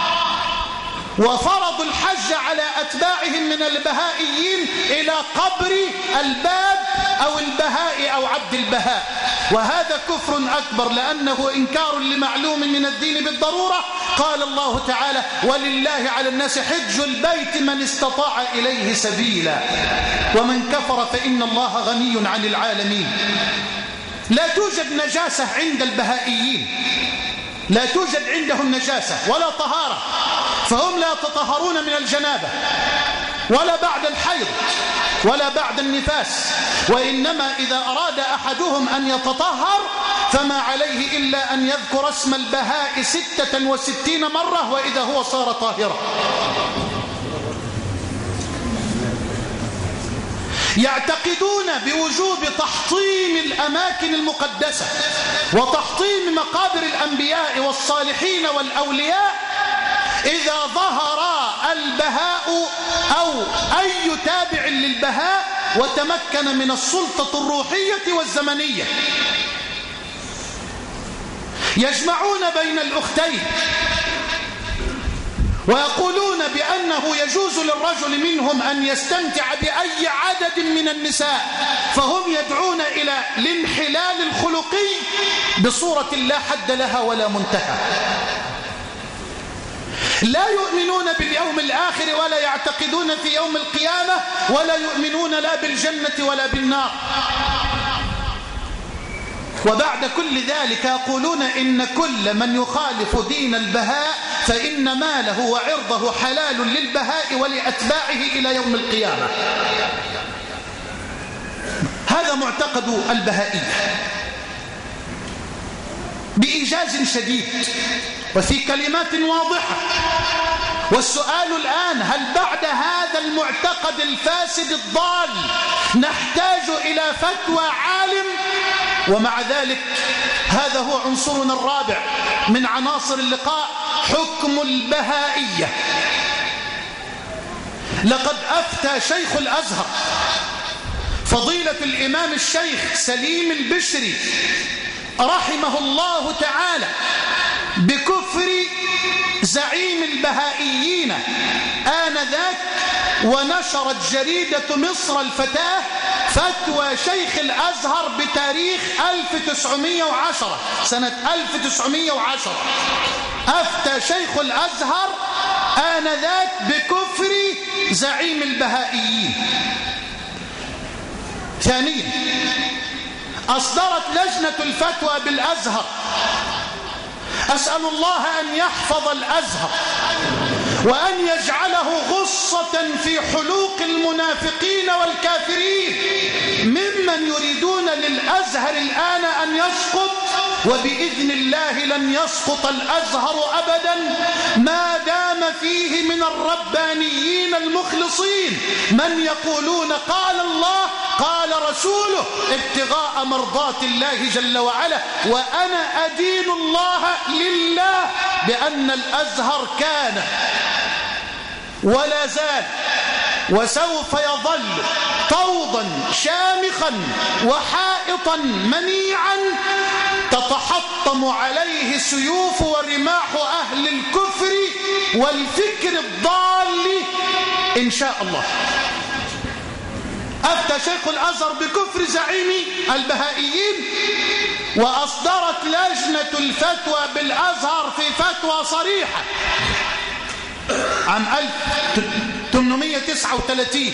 وفرضوا الحج على أتباعهم من البهائيين إلى قبر الباب أو البهاء أو عبد البهاء. وهذا كفر أكبر، لأنه إنكار لمعلوم من الدين بالضرورة. قال الله تعالى ولله على الناس حج البيت من استطاع إليه سبيلا ومن كفر فإن الله غني عن العالمين. لا توجد نجاسة عند البهائيين، لا توجد عندهم نجاسة ولا طهارة، فهم لا يتطهرون من الجنابة ولا بعد الحيض ولا بعد النفاس، وإنما إذا أراد أحدهم أن يتطهر فما عليه إلا أن يذكر اسم البهاء ستة وستين مرة وإذا هو صار طاهرا. يعتقدون بوجوب تحطيم الأماكن المقدسة وتحطيم مقابر الأنبياء والصالحين والأولياء إذا ظهر البهاء أو أي تابع للبهاء وتمكن من السلطة الروحية والزمنية. يجمعون بين الأختين ويقولون بأنه يجوز للرجل منهم أن يستمتع بأي عدد من النساء، فهم يدعون إلى الانحلال الخلقي بصورة لا حد لها ولا منتهى. لا يؤمنون باليوم الآخر ولا يعتقدون في يوم القيامة ولا يؤمنون لا بالجنة ولا بالنار. وبعد كل ذلك يقولون إن كل من يخالف دين البهاء فإن ماله وعرضه حلال للبهاء ولأتباعه إلى يوم القيامة. هذا معتقد البهائية بإيجاز شديد وفي كلمات واضحة. والسؤال الآن: هل بعد هذا المعتقد الفاسد الضال نحتاج إلى فتوى عالم؟ ومع ذلك هذا هو عنصرنا الرابع من عناصر اللقاء: حكم البهائية. لقد أفتى شيخ الأزهر فضيلة الإمام الشيخ سليم البشري رحمه الله تعالى بكفر زعيم البهائيين آنذاك، ونشرت جريدة مصر الفتاة فتوى شيخ الأزهر بتاريخ ألف وتسعمائة وعشرة سنة ألف وتسعمائة وعشرة. أفتى شيخ الأزهر آنذاك بكفر زعيم البهائيين. ثانيا، أصدرت لجنة الفتوى بالأزهر، أسأل الله أن يحفظ الأزهر وأن يجعله غصة في حلوق المنافقين والكافرين ممن يريدون للأزهر الآن أن يسقط، وبإذن الله لن يسقط الأزهر أبدا ما دام فيه من الربانيين المخلصين من يقولون قال الله قال رسوله ابتغاء مرضات الله جل وعلا. وأنا أدين الله لله بأن الأزهر كان ولا زال وسوف يظل طوضا شامخا وحائطا منيعا تتحطم عليه سيوف ورماح أهل الكفر والفكر الضال إن شاء الله. أفتى شيخ الأزهر بكفر زعيم البهائيين، وأصدرت لجنة الفتوى بالأزهر في فتوى صريحة عام ألف وثمانمائة وتسعة وثلاثين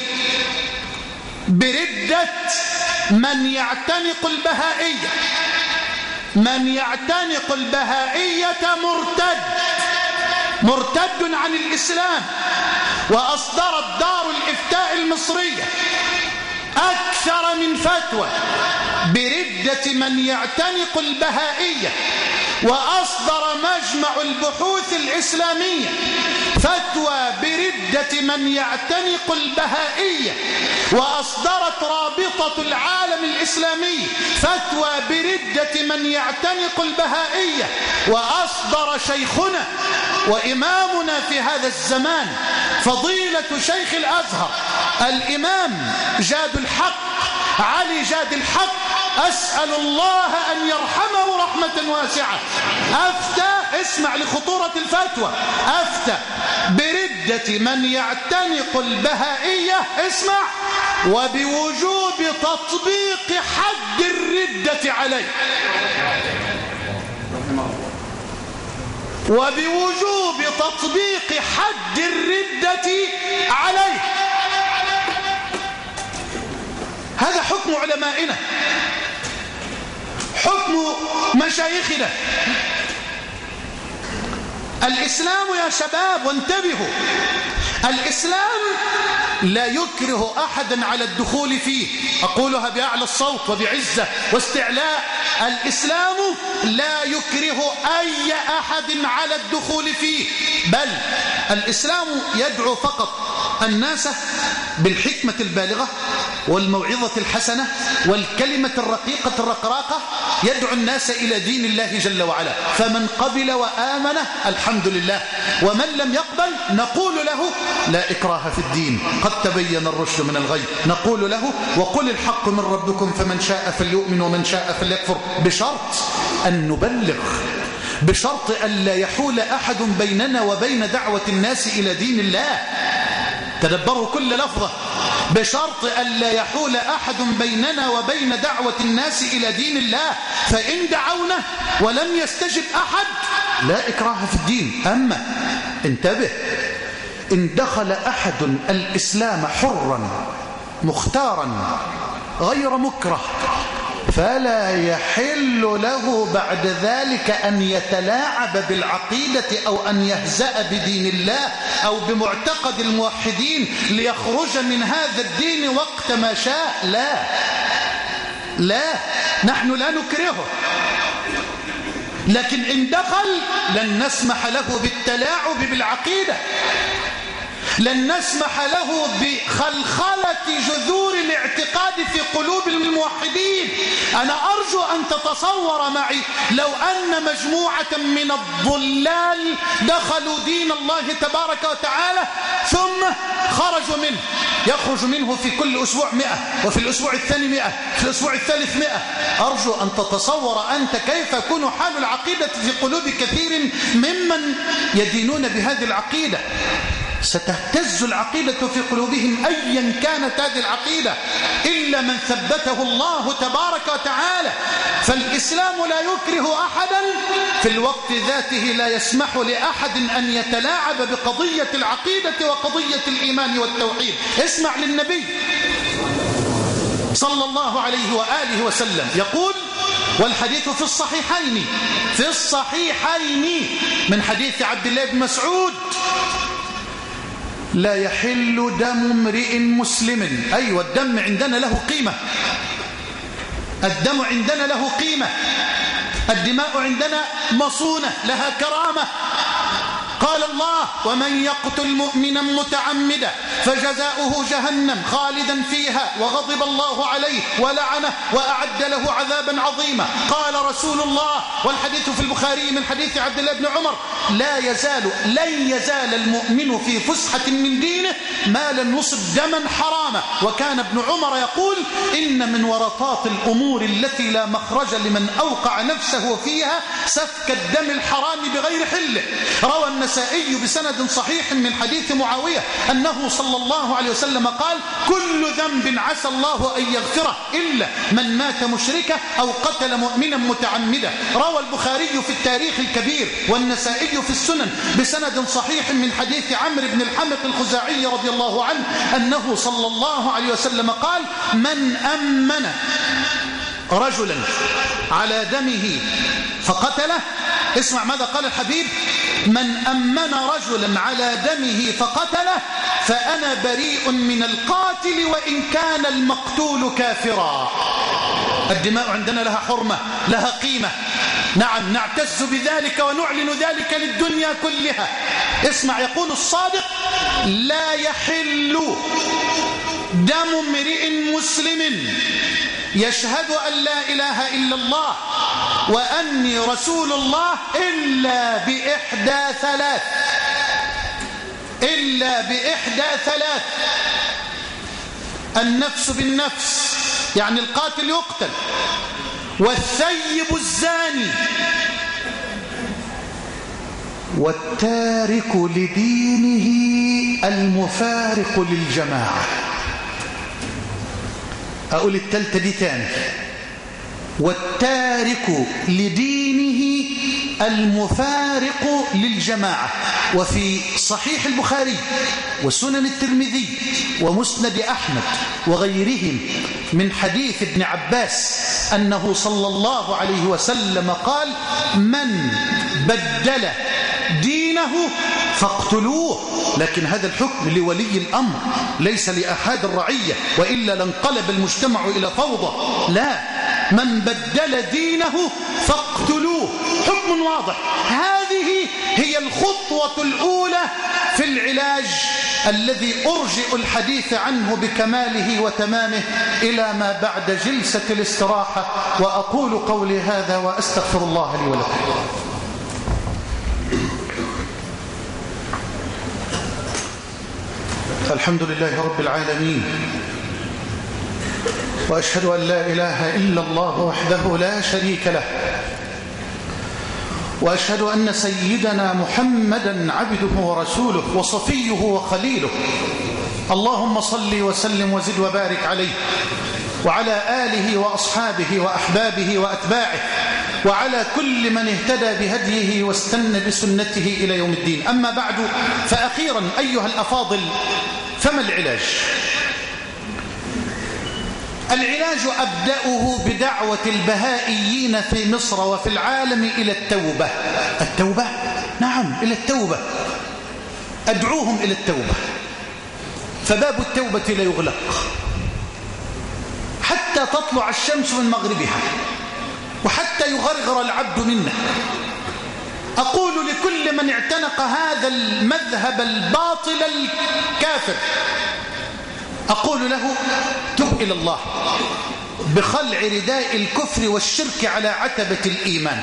بردة من يعتنق البهائية. من يعتنق البهائية مرتد مرتد عن الإسلام. وأصدرت دار الإفتاء المصرية أكثر من فتوى بردة من يعتنق البهائية. وأصدر مجمع البحوث الإسلامية فتوى بردة من يعتنق البهائية. وأصدرت رابطة العالم الإسلامي فتوى بردة من يعتنق البهائية. وأصدر شيخنا وإمامنا في هذا الزمان فضيلة شيخ الأزهر الإمام جاد الحق علي جاد الحق، أسأل الله أن يرحمه رحمة واسعة، أفتى، اسمع لخطورة الفتوى، أفتى بردة من يعتنق البهائية، اسمع، وبوجوب تطبيق حد الردة عليه، وبوجوب تطبيق حد الردة عليه. هذا حكم علمائنا، حكم مشايخنا. الإسلام يا شباب وانتبهوا، الإسلام لا يكره أحدا على الدخول فيه، أقولها بأعلى الصوت وبعزة واستعلاء، الإسلام لا يكره أي أحد على الدخول فيه، بل الإسلام يدعو فقط الناس بالحكمة البالغة والموعظة الحسنة والكلمة الرقيقة الرقراقة، يدعو الناس إلى دين الله جل وعلا. فمن قبل وآمن الحمد لله، ومن لم يقبل نقول له لا إكراه في الدين، قد تبين الرشد من الغي، نقول له وقل الحق من ربكم فمن شاء فليؤمن ومن شاء فليكفر، بشرط أن نبلغ، بشرط أن لا يحول أحد بيننا وبين دعوة الناس إلى دين الله. تدبروا كل لفظة، بشرط أن لا يحول أحد بيننا وبين دعوة الناس إلى دين الله. فإن دعونا ولم يستجب أحد لا إكراه في الدين. أما انتبه، إن دخل أحد الإسلام حرا مختارا غير مكره، فلا يحل له بعد ذلك أن يتلاعب بالعقيدة أو أن يهزأ بدين الله أو بمعتقد الموحدين ليخرج من هذا الدين وقت ما شاء. لا لا، نحن لا نكرهه، لكن إن دخل لن نسمح له بالتلاعب بالعقيدة، لن نسمح له بخلخلة جذور الاعتقاد في قلوب الموحدين. أنا أرجو أن تتصور معي لو أن مجموعة من الضلال دخلوا دين الله تبارك وتعالى ثم خرجوا منه، يخرج منه في كل أسبوع مئة، وفي الأسبوع الثاني مئة، في الأسبوع الثالث مئة. أرجو أن تتصور أنت كيف يكون حال العقيدة في قلوب كثير ممن يدينون بهذه العقيدة. ستهتز العقيدة في قلوبهم أيا كانت هذه العقيدة إلا من ثبته الله تبارك وتعالى. فالإسلام لا يكره أحدا، في الوقت ذاته لا يسمح لأحد أن يتلاعب بقضية العقيدة وقضية الإيمان والتوحيد. اسمع للنبي صلى الله عليه وآله وسلم يقول، والحديث في الصحيحين في الصحيحين من حديث عبد الله بن مسعود: لا يحل دم امرئ مسلم. أيوة، الدم عندنا له قيمة، الدم عندنا له قيمة، الدماء عندنا مصونة لها كرامة. قال الله: ومن يقتل مؤمنا متعمدا فجزاؤه جهنم خالدا فيها وغضب الله عليه ولعنه وأعد له عذابا عظيما. قال رسول الله، والحديث في البخاري من حديث عبد الله بن عمر: لا يزال لن يزال المؤمن في فسحة من دينه ما لم يصب دما حراما. وكان ابن عمر يقول: إن من ورطات الأمور التي لا مخرج لمن أوقع نفسه فيها سفك الدم الحرام بغير حله. روى النسائي بسند صحيح من حديث معاوية أنه صلى الله عليه وسلم قال: كل ذنب عسى الله أن يغفره إلا من مات مشركا أو قتل مؤمنا متعمدا. روى البخاري في التاريخ الكبير والنسائي في السنن بسند صحيح من حديث عمرو بن الحمق الخزاعي رضي الله عنه أنه صلى الله عليه وسلم قال: من أمن رجلا على دمه فقتله. اسمع ماذا قال الحبيب: من أمن رجلا على دمه فقتله فأنا بريء من القاتل وإن كان المقتول كافرا. الدماء عندنا لها حرمة، لها قيمة، نعم نعتز بذلك ونعلن ذلك للدنيا كلها. اسمع، يقول الصادق: لا يحل دم امرئ مسلم يشهد أن لا إله إلا الله وأني رسول الله إلا بإحدى ثلاث، إلا بإحدى ثلاث: النفس بالنفس، يعني القاتل يقتل، والثيب الزاني، والتارك لدينه المفارق للجماعة. أقول التالتة دي تاني: والتارك لدينه المفارق للجماعة. وفي صحيح البخاري وسنن الترمذي ومسند أحمد وغيرهم من حديث ابن عباس أنه صلى الله عليه وسلم قال: من بدل دينه فاقتلوه. لكن هذا الحكم لولي الأمر ليس لأحد الرعية، وإلا لانقلب المجتمع إلى فوضى. لا، من بدل دينه فاقتلوه، حكم واضح. هذه هي الخطوة الأولى في العلاج الذي أرجئ الحديث عنه بكماله وتمامه إلى ما بعد جلسة الاستراحة. وأقول قولي هذا وأستغفر الله لي ولكم. الحمد لله رب العالمين، وأشهد أن لا إله إلا الله وحده لا شريك له، وأشهد أن سيدنا محمدا عبده ورسوله وصفيه وخليله. اللهم صل وسلم وزد وبارك عليه وعلى آله وأصحابه وأحبابه وأتباعه وعلى كل من اهتدى بهديه واستنى بسنته إلى يوم الدين. أما بعد، فأخيرا أيها الأفاضل، فما العلاج؟ العلاج أبدأه بدعوة البهائيين في مصر وفي العالم إلى التوبة. التوبة؟ نعم، إلى التوبة. أدعوهم إلى التوبة، فباب التوبة لا يغلق حتى تطلع الشمس من مغربها وحتى يغرغر العبد منه. أقول لكل من اعتنق هذا المذهب الباطل الكافر، أقول له: تب إلى الله بخلع رداء الكفر والشرك على عتبة الإيمان،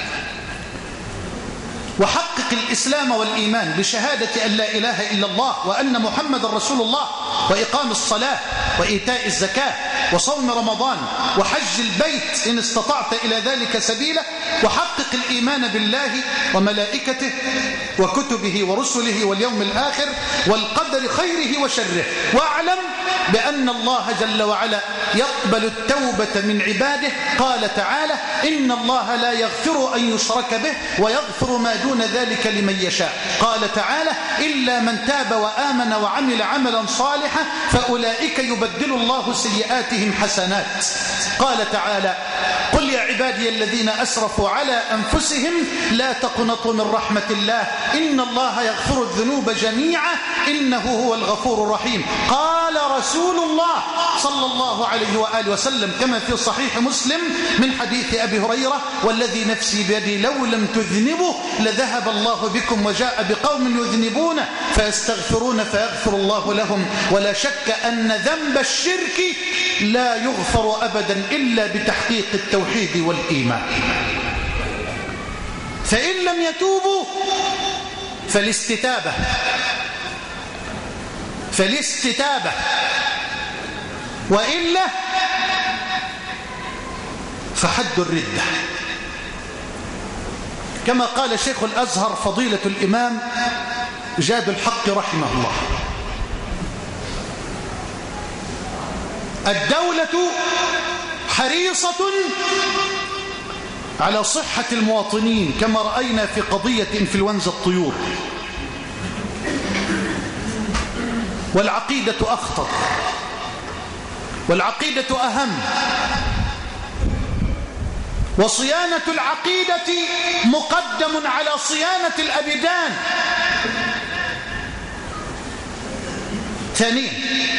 وحقق الإسلام والإيمان بشهادة أن لا إله إلا الله وأن محمد رسول الله، وإقام الصلاة وإيتاء الزكاة وصوم رمضان وحج البيت إن استطعت إلى ذلك سبيلا، وحقق الإيمان بالله وملائكته وكتبه ورسله واليوم الآخر والقدر خيره وشره، واعلم بأن الله جل وعلا يقبل التوبة من عباده. قال تعالى: إن الله لا يغفر أن يشرك به ويغفر ما دون ذلك لمن يشاء. قال تعالى: إلا من تاب وآمن وعمل عملا صالحا فأولئك يبدل الله سيئاتهم حسنات. قال تعالى: قل يا عبادي الذين أسرفوا على أنفسهم لا تقنطوا من رحمة الله إن الله يغفر الذنوب جميعا إنه هو الغفور الرحيم. قال رسول الله صلى الله عليه وآله وسلم كما في صحيح مسلم من حديث أبي هريرة: والذي نفسي بيدي لو لم تذنبوا لذهب الله بكم وجاء بقوم يذنبون فيستغفرون فيغفر الله لهم. ولا شك أن ذنب الشرك لا يغفر أبدا إلا بتحقيق التوحيد والإيمان. فإن لم يتوبوا فالاستتابة فالاستتابة وإلا فحد الردة، كما قال شيخ الأزهر فضيلة الإمام جاد الحق رحمه الله: الدولة حريصة على صحة المواطنين كما رأينا في قضية إنفلونزا الطيور، والعقيدة أخطر، والعقيدة أهم، وصيانة العقيدة مقدم على صيانة الأبدان. ثانيا،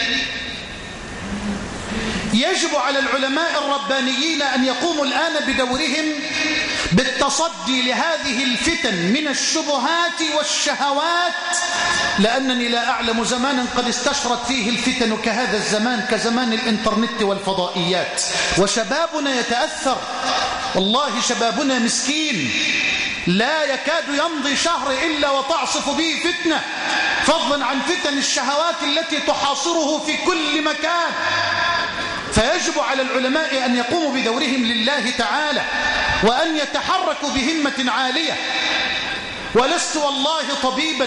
يجب على العلماء الربانيين أن يقوموا الآن بدورهم بالتصدي لهذه الفتن من الشبهات والشهوات، لأنني لا أعلم زمانا قد استشرت فيه الفتن كهذا الزمان، كزمان الإنترنت والفضائيات، وشبابنا يتأثر. والله شبابنا مسكين لا يكاد يمضي شهر إلا وتعصف به فتنة، فضلا عن فتن الشهوات التي تحاصره في كل مكان. فيجب على العلماء أن يقوموا بدورهم لله تعالى وأن يتحركوا بهمة عالية. ولست والله طبيبا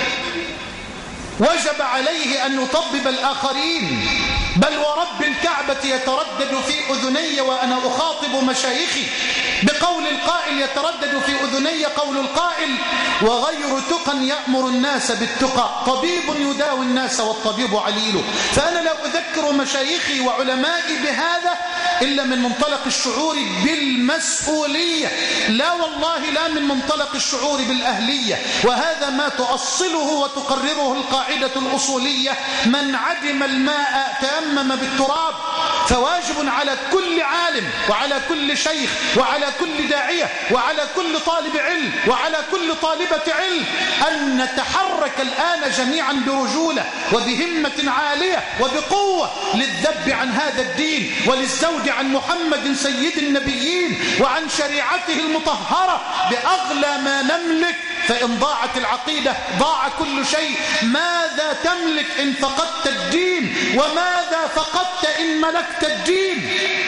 وجب عليه أن يطبب الآخرين، بل ورب الكعبة يتردد في أذني وأنا أخاطب مشايخي بقول القائل، يتردد في أذني قول القائل: وغير تقى يأمر الناس بالتقى، طبيب يداوي الناس والطبيب عليل. فأنا لا أذكر مشايخي وعلمائي بهذا إلا من منطلق الشعور بالمسؤولية، لا والله لا من منطلق الشعور بالأهلية. وهذا ما تؤصله وتقرره القاعدة الأصولية: من عدم الماء تيمم بالتراب. فواجب على كل عالم وعلى كل شيخ وعلى كل داعية وعلى كل طالب علم وعلى كل طالبة علم أن نتحرك الآن جميعا برجولة وبهمة عالية وبقوة للذب عن هذا الدين وللزوج عن محمد سيد النبيين وعن شريعته المطهرة بأغلى ما نملك. فإن ضاعت العقيدة ضاع كل شيء. ماذا تملك إن فقدت الدين؟ وماذا فقدت إن ملكت الدين؟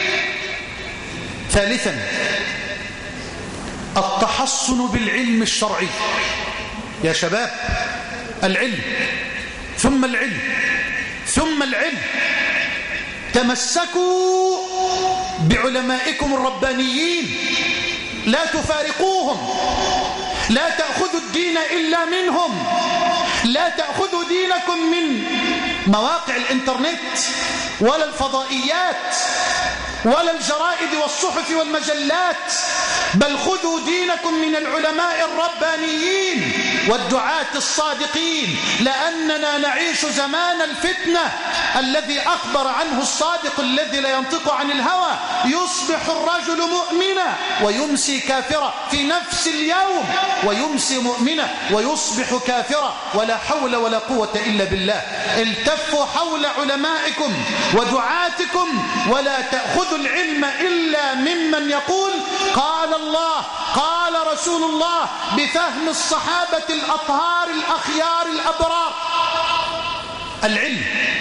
ثالثا، التحصن بالعلم الشرعي. يا شباب، العلم ثم العلم ثم العلم. تمسكوا بعلمائكم الربانيين، لا تفارقوهم. لا تأخذوا الدين إلا منهم. لا تأخذوا دينكم من مواقع الإنترنت ولا الفضائيات ولا الجرائد والصحف والمجلات، بل خذوا دينكم من العلماء الربانيين والدعاة الصادقين، لأننا نعيش زمان الفتنة الذي أخبر عنه الصادق الذي لا ينطق عن الهوى: يصبح الرجل مؤمنا ويمسي كافرا في نفس اليوم، ويمسي مؤمنا ويصبح كافرا، ولا حول ولا قوة إلا بالله. التفوا حول علمائكم ودعاتكم، ولا تأخذوا العلم إلا ممن يقول قال الله قال رسول الله بفهم الصحابة الأطهار الأخيار الأبرار. العلم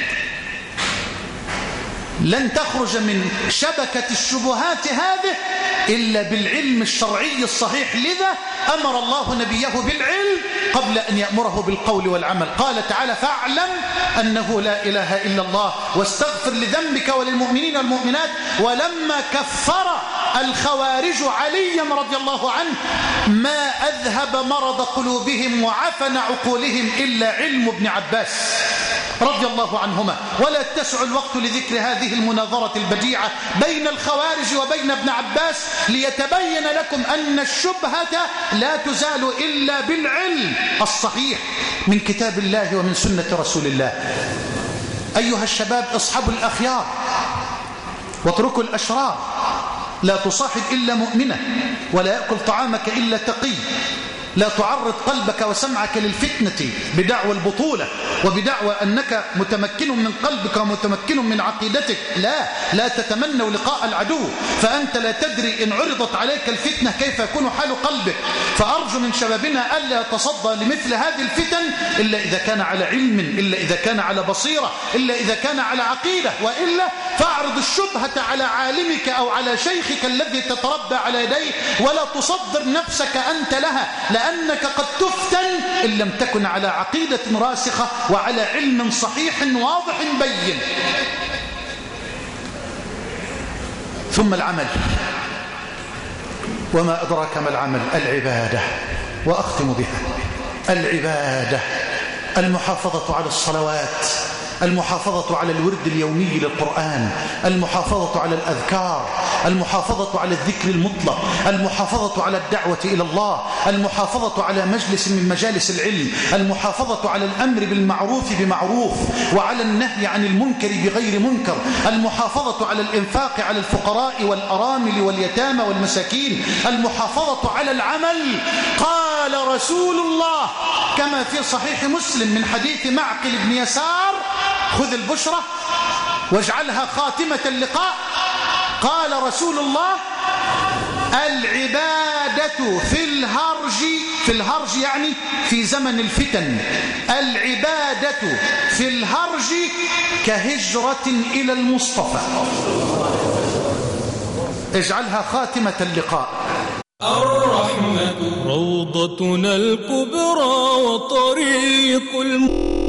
لن تخرج من شبكة الشبهات هذه إلا بالعلم الشرعي الصحيح، لذا أمر الله نبيه بالعلم قبل أن يأمره بالقول والعمل. قال تعالى: فاعلم أنه لا إله إلا الله واستغفر لذنبك وللمؤمنين والمؤمنات. ولما كفر الخوارج عليا رضي الله عنه ما أذهب مرض قلوبهم وعفن عقولهم إلا علم ابن عباس رضي الله عنهما. ولا تسع الوقت لذكر هذه المناظرة البديعة بين الخوارج وبين ابن عباس ليتبين لكم أن الشبهة لا تزال إلا بالعلم الصحيح من كتاب الله ومن سنة رسول الله. أيها الشباب، اصحبوا الأخيار واتركوا الأشرار. لا تصاحب إلا مؤمنة، ولا يأكل طعامك إلا تقي. لا تعرض قلبك وسمعك للفتنة بدعوى البطولة وبدعوى أنك متمكن من قلبك ومتمكن من عقيدتك. لا لا تتمنوا لقاء العدو، فأنت لا تدري إن عرضت عليك الفتنة كيف يكون حال قلبك. فأرجو من شبابنا ألا يتصدى لمثل هذه الفتن إلا إذا كان على علم، إلا إذا كان على بصيرة، إلا إذا كان على عقيدة، وإلا فاعرض الشبهة على عالمك أو على شيخك الذي تتربى على يديه، ولا تصدر نفسك أنت لها، لأنك قد تفتن إن لم تكن على عقيدة راسخة وعلى علم صحيح واضح بين. ثم العمل، وما أدراك ما العمل؟ العبادة. وأختم بها: العبادة، المحافظة على الصلوات، المحافظة على الورد اليومي للقرآن، المحافظة على الأذكار، المحافظة على الذكر المطلق، المحافظة على الدعوة إلى الله، المحافظة على مجلس من مجالس العلم، المحافظة على الأمر بالمعروف بمعروف وعلى النهي عن المنكر بغير منكر، المحافظة على الإنفاق على الفقراء والأرامل واليتامى والمساكين، المحافظة على العمل. قال رسول الله كما في صحيح مسلم من حديث معقل بن يسار: خذ البشرة واجعلها خاتمة اللقاء. قال رسول الله: العبادة في الهرج، في الهرج يعني في زمن الفتن، العبادة في الهرج كهجرة إلى المصطفى. اجعلها خاتمة اللقاء. الرحمة روضتنا الكبرى وطريق الم...